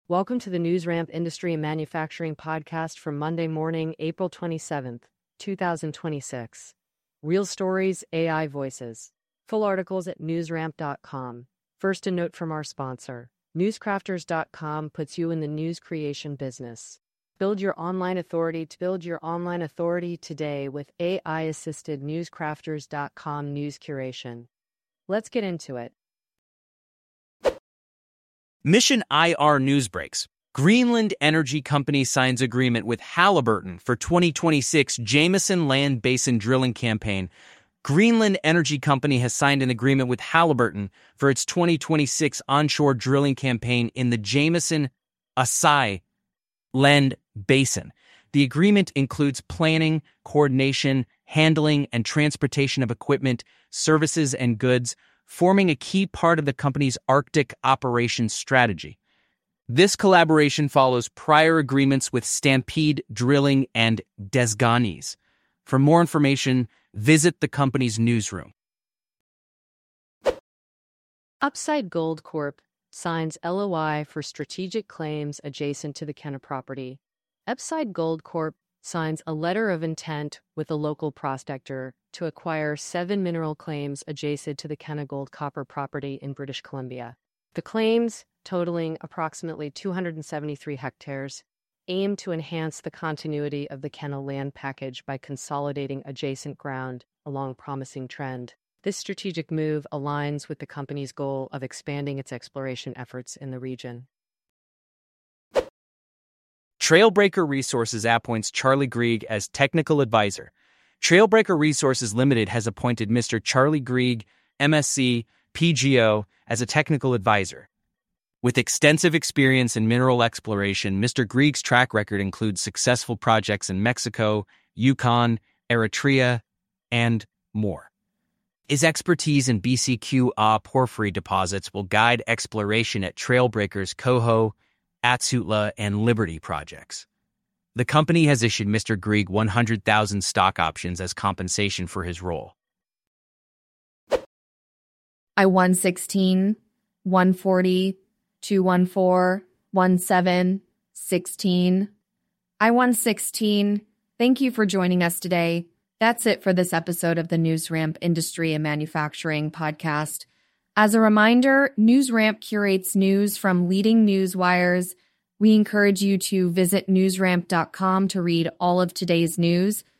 Welcome to the NewsRamp Industry and Manufacturing Podcast for Monday morning, April 27th, 2026. Real stories, AI voices. Full articles at newsramp.com. First, a note from our sponsor. Newscrafters.com puts you in the news creation business. Build your online authority today with AI-assisted newscrafters.com news curation. Let's get into it. Mission IR Newsbreaks. Greenland Energy Company signs agreement with Halliburton for 2026 Jameson Land Basin drilling campaign. Greenland Energy Company has signed an agreement with Halliburton for its 2026 onshore drilling campaign in the Jameson Assai Land Basin. The agreement includes planning, coordination, handling, and transportation of equipment, services, and goods, forming a key part of the company's Arctic operations strategy. This collaboration follows prior agreements with Stampede Drilling and Desganis. For more information, visit the company's newsroom. Upside Gold Corp signs LOI for strategic claims adjacent to the Kenna property. Upside Gold Corp signs a letter of intent with a local prospector to acquire 7 mineral claims adjacent to the Kenna Gold Copper property in British Columbia. The claims, totaling approximately 273 hectares, aim to enhance the continuity of the Kenna land package by consolidating adjacent ground along promising trend. This strategic move aligns with the company's goal of expanding its exploration efforts in the region. Trailbreaker Resources appoints Charlie Grieg as technical advisor. Trailbreaker Resources Limited has appointed Mr. Charlie Grieg, MSc, PGO, as a technical advisor. With extensive experience in mineral exploration, Mr. Grieg's track record includes successful projects in Mexico, Yukon, Eritrea, and more. His expertise in BCQ-A porphyry deposits will guide exploration at Trailbreaker's Coho, Atsutla, and Liberty projects. The company has issued Mr. Grieg 100,000 stock options as compensation for his role. I-116, 140, 214, 17, 16. I-116, thank you for joining us today. That's it for this episode of the NewsRamp Industry and Manufacturing Podcast. As a reminder, NewsRamp curates news from leading news wires. We encourage you to visit newsramp.com to read all of today's news.